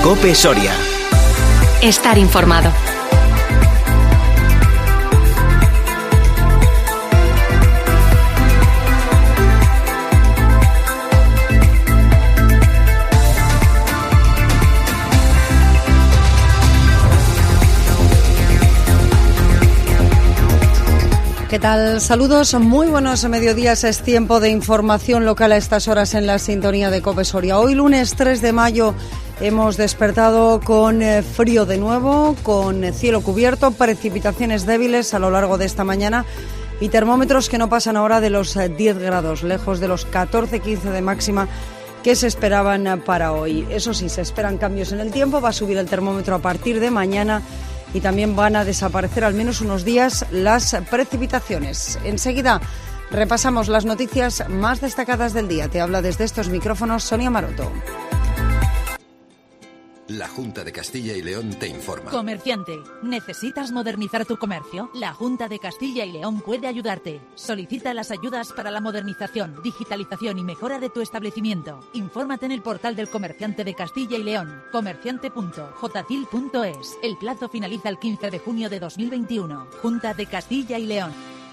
COPE Soria. Estar informado. ¿Qué tal? Saludos, muy buenos mediodías. Es tiempo de información local a estas horas en la sintonía de COPE Soria. Hoy, lunes 3 de mayo, hemos despertado con frío de nuevo, con cielo cubierto, precipitaciones débiles a lo largo de esta mañana y termómetros que no pasan ahora de los 10 grados, lejos de los 14-15 de máxima que se esperaban para hoy. Eso sí, se esperan cambios en el tiempo, va a subir el termómetro a partir de mañana y también van a desaparecer al menos unos días las precipitaciones. Enseguida repasamos las noticias más destacadas del día. Te habla desde estos micrófonos Sonia Maroto. La Junta de Castilla y León te informa. Comerciante, ¿necesitas modernizar tu comercio? La Junta de Castilla y León puede ayudarte. Solicita las ayudas para la modernización, digitalización y mejora de tu establecimiento. Infórmate en el portal del Comerciante de Castilla y León, comerciante.jcil.es. El plazo finaliza el 15 de junio de 2021. Junta de Castilla y León.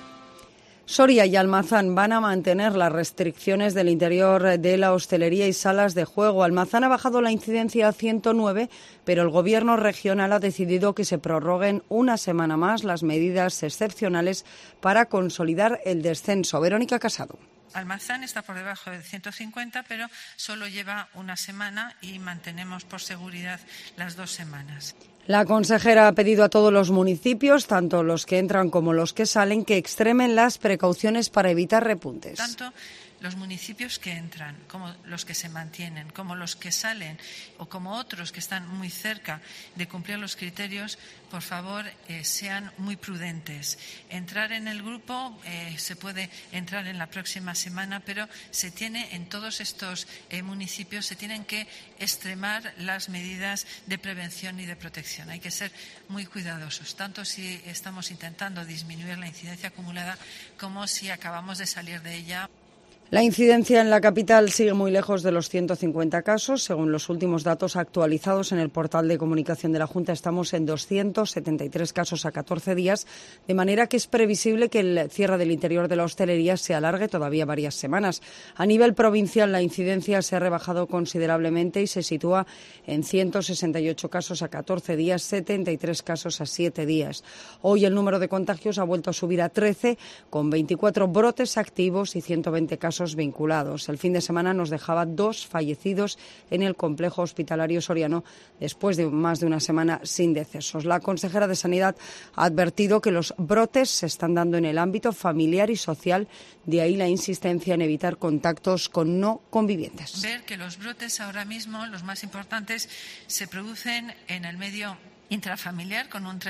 Soria y Almazán van a mantener las restricciones del interior de la hostelería y salas de juego. Almazán ha bajado la incidencia a 109, pero el Gobierno regional ha decidido que se prorroguen una semana más las medidas excepcionales para consolidar el descenso. Verónica Casado. Almazán está por debajo de 150, pero solo lleva una semana y mantenemos por seguridad las 2 semanas. La consejera ha pedido a todos los municipios, tanto los que entran como los que salen, que extremen las precauciones para evitar repuntes. Tanto los municipios que entran, como los que se mantienen, como los que salen o como otros que están muy cerca de cumplir los criterios, por favor, sean muy prudentes. Entrar en el grupo se puede entrar en la próxima semana, pero se tiene en todos estos municipios se tienen que extremar las medidas de prevención y de protección. Hay que ser muy cuidadosos, tanto si estamos intentando disminuir la incidencia acumulada como si acabamos de salir de ella. La incidencia en la capital sigue muy lejos de los 150 casos. Según los últimos datos actualizados en el portal de comunicación de la Junta, estamos en 273 casos a 14 días, de manera que es previsible que el cierre del interior de la hostelería se alargue todavía varias semanas. A nivel provincial, la incidencia se ha rebajado considerablemente y se sitúa en 168 casos a 14 días, 73 casos a 7 días. Hoy el número de contagios ha vuelto a subir a 13, con 24 brotes activos y 120 casos vinculados. El fin de semana nos dejaba 2 fallecidos en el complejo hospitalario soriano después de más de una semana sin decesos. La consejera de Sanidad ha advertido que los brotes se están dando en el ámbito familiar y social, de ahí la insistencia en evitar contactos con no convivientes. Ver que los brotes ahora mismo, los más importantes, se producen en el medio intrafamiliar con un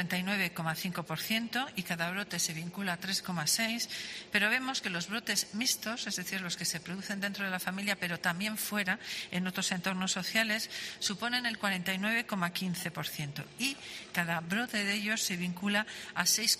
39,5% y cada brote se vincula a 3,6%, pero vemos que los brotes mixtos, es decir, los que se producen dentro de la familia pero también fuera, en otros entornos sociales, suponen el 49,15% y cada brote de ellos se vincula a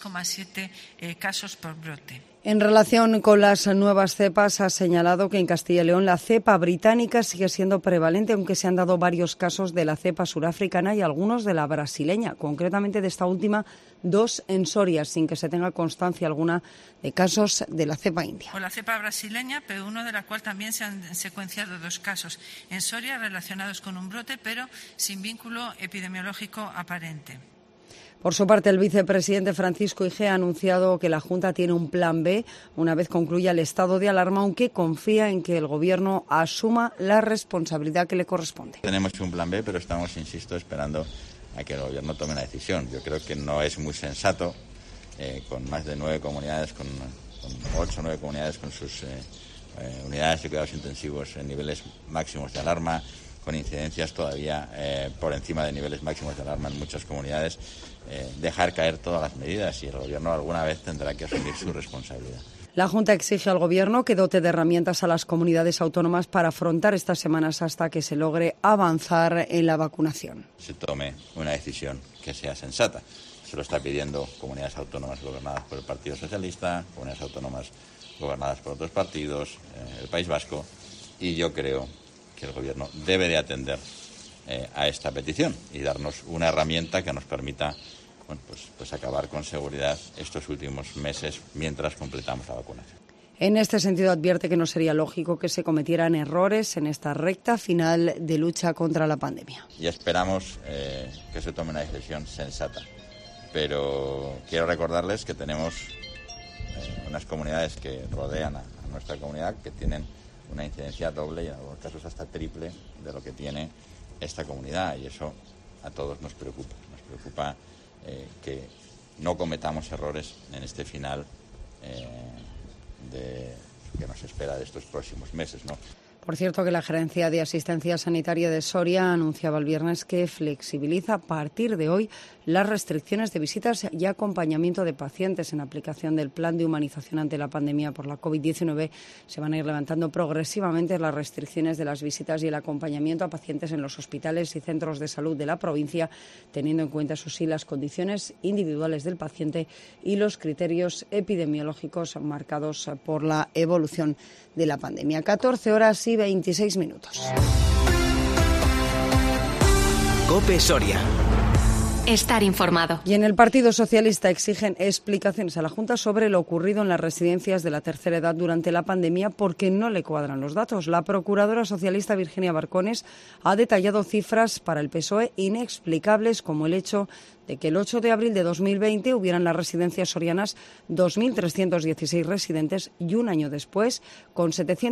6,7 casos por brote. En relación con las nuevas cepas, ha señalado que en Castilla y León la cepa británica sigue siendo prevalente, aunque se han dado varios casos de la cepa surafricana y algunos de la brasileña, concretamente de esta última 2 en Soria, sin que se tenga constancia alguna de casos de la cepa india. O la cepa brasileña, P1, de la cual también se han secuenciado 2 casos en Soria relacionados con un brote, pero sin vínculo epidemiológico aparente. Por su parte, el vicepresidente Francisco Igea ha anunciado que la Junta tiene un plan B una vez concluya el estado de alarma, aunque confía en que el Gobierno asuma la responsabilidad que le corresponde. Tenemos un plan B, pero estamos, insisto, esperando a que el Gobierno tome una decisión. Yo creo que no es muy sensato, con más de 9 comunidades, con 8 o 9 comunidades con sus unidades de cuidados intensivos en niveles máximos de alarma, con incidencias todavía por encima de niveles máximos de alarma en muchas comunidades, dejar caer todas las medidas y el Gobierno alguna vez tendrá que asumir su responsabilidad. La Junta exige al Gobierno que dote de herramientas a las comunidades autónomas para afrontar estas semanas hasta que se logre avanzar en la vacunación. Se tome una decisión que sea sensata. Se lo está pidiendo comunidades autónomas gobernadas por el Partido Socialista, comunidades autónomas gobernadas por otros partidos, el País Vasco, y yo creo que el Gobierno debe de atender a esta petición y darnos una herramienta que nos permita pues acabar con seguridad estos últimos meses mientras completamos la vacunación. En este sentido, advierte que no sería lógico que se cometieran errores en esta recta final de lucha contra la pandemia. Y esperamos que se tome una decisión sensata. Pero quiero recordarles que tenemos unas comunidades que rodean a nuestra comunidad que tienen una incidencia doble y en algunos casos hasta triple de lo que tiene esta comunidad. Y eso a todos nos preocupa. Nos preocupa que no cometamos errores en este final que nos espera de estos próximos meses, ¿no? Por cierto, que la Gerencia de Asistencia Sanitaria de Soria anunciaba el viernes que flexibiliza a partir de hoy las restricciones de visitas y acompañamiento de pacientes. En aplicación del plan de humanización ante la pandemia por la COVID-19 se van a ir levantando progresivamente las restricciones de las visitas y el acompañamiento a pacientes en los hospitales y centros de salud de la provincia, teniendo en cuenta, eso sí, las condiciones individuales del paciente y los criterios epidemiológicos marcados por la evolución de la pandemia. 14 horas y 26 minutos. COPE Soria. Estar informado. Y en el Partido Socialista exigen explicaciones a la Junta sobre lo ocurrido en las residencias de la tercera edad durante la pandemia porque no le cuadran los datos. La procuradora socialista Virginia Barcones ha detallado cifras para el PSOE inexplicables, como el hecho de que el 8 de abril de 2020 hubieran las residencias sorianas 2.316 residentes y un año después, con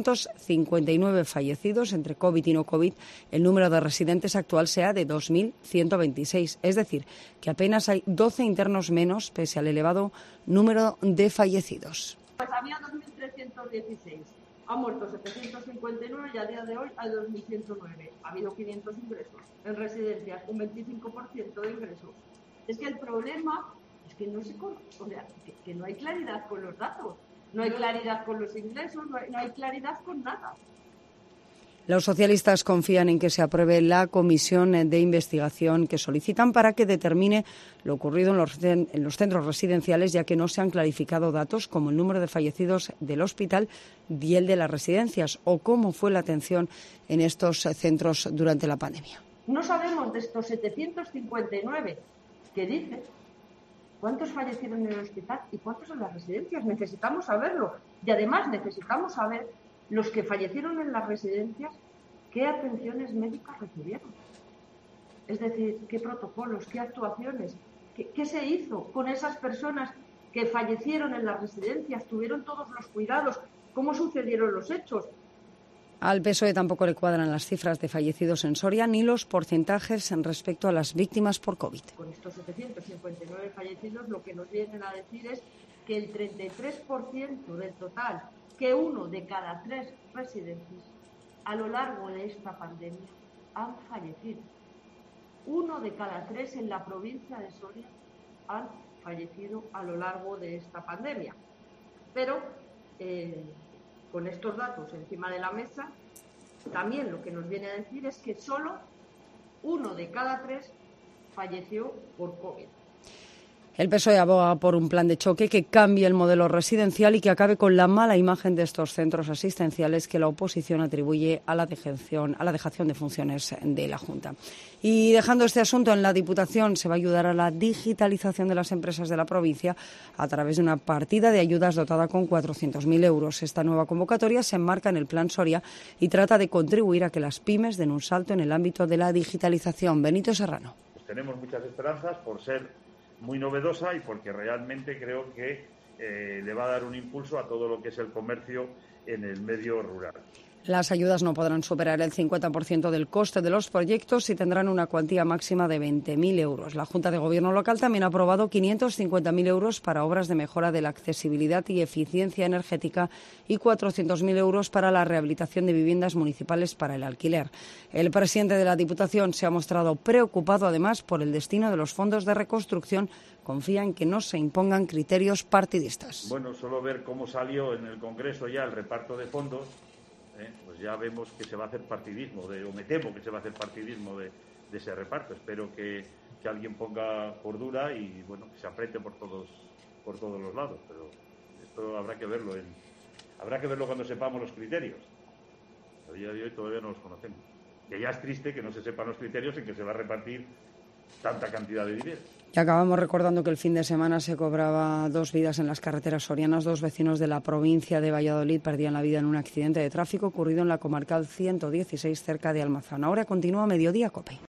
759 fallecidos entre COVID y no COVID, el número de residentes actual sea de 2.126. Es decir, que apenas hay 12 internos menos pese al elevado número de fallecidos. Pues había 2.316. Han muerto 759 y a día de hoy hay 2.109. Ha habido 500 ingresos en residencias, un 25% de ingresos. Es que el problema es que no que no hay claridad con los datos, no hay claridad con los ingresos, no hay claridad con nada. Los socialistas confían en que se apruebe la comisión de investigación que solicitan para que determine lo ocurrido en los centros residenciales, ya que no se han clarificado datos como el número de fallecidos del hospital y el de las residencias o cómo fue la atención en estos centros durante la pandemia. No sabemos de estos 759 que dice cuántos fallecieron en el hospital y cuántos en las residencias. Necesitamos saberlo. Y además necesitamos saber los que fallecieron en las residencias, qué atenciones médicas recibieron. Es decir, qué protocolos, qué actuaciones, qué se hizo con esas personas que fallecieron en las residencias, tuvieron todos los cuidados, cómo sucedieron los hechos. Al PSOE tampoco le cuadran las cifras de fallecidos en Soria ni los porcentajes en respecto a las víctimas por COVID. Con estos 759 fallecidos lo que nos vienen a decir es que el 33% del total, que 1 de cada 3 residentes a lo largo de esta pandemia han fallecido. 1 de cada 3 en la provincia de Soria han fallecido a lo largo de esta pandemia. Pero con estos datos encima de la mesa, también lo que nos viene a decir es que solo 1 de cada 3 falleció por COVID. El PSOE aboga por un plan de choque que cambie el modelo residencial y que acabe con la mala imagen de estos centros asistenciales que la oposición atribuye a la dejación de funciones de la Junta. Y dejando este asunto en la Diputación, se va a ayudar a la digitalización de las empresas de la provincia a través de una partida de ayudas dotada con 400.000 euros. Esta nueva convocatoria se enmarca en el Plan Soria y trata de contribuir a que las pymes den un salto en el ámbito de la digitalización. Benito Serrano. Pues tenemos muchas esperanzas por ser muy novedosa y porque realmente creo que le va a dar un impulso a todo lo que es el comercio en el medio rural. Las ayudas no podrán superar el 50% del coste de los proyectos y tendrán una cuantía máxima de 20.000 euros. La Junta de Gobierno local también ha aprobado 550.000 euros para obras de mejora de la accesibilidad y eficiencia energética y 400.000 euros para la rehabilitación de viviendas municipales para el alquiler. El presidente de la Diputación se ha mostrado preocupado además por el destino de los fondos de reconstrucción. Confía en que no se impongan criterios partidistas. Bueno, solo ver cómo salió en el Congreso ya el reparto de fondos, pues ya vemos que se va a hacer partidismo, o me temo que se va a hacer partidismo de ese reparto. Espero que alguien ponga cordura y bueno, que se apriete por todos los lados, pero esto habrá que verlo cuando sepamos los criterios. A día de hoy todavía no los conocemos. Que ya es triste que no se sepan los criterios en que se va a repartir tanta cantidad de dinero. Y acabamos recordando que el fin de semana se cobraba 2 vidas en las carreteras sorianas. 2 vecinos de la provincia de Valladolid perdían la vida en un accidente de tráfico ocurrido en la comarcal 116 cerca de Almazán. Ahora continúa Mediodía COPE.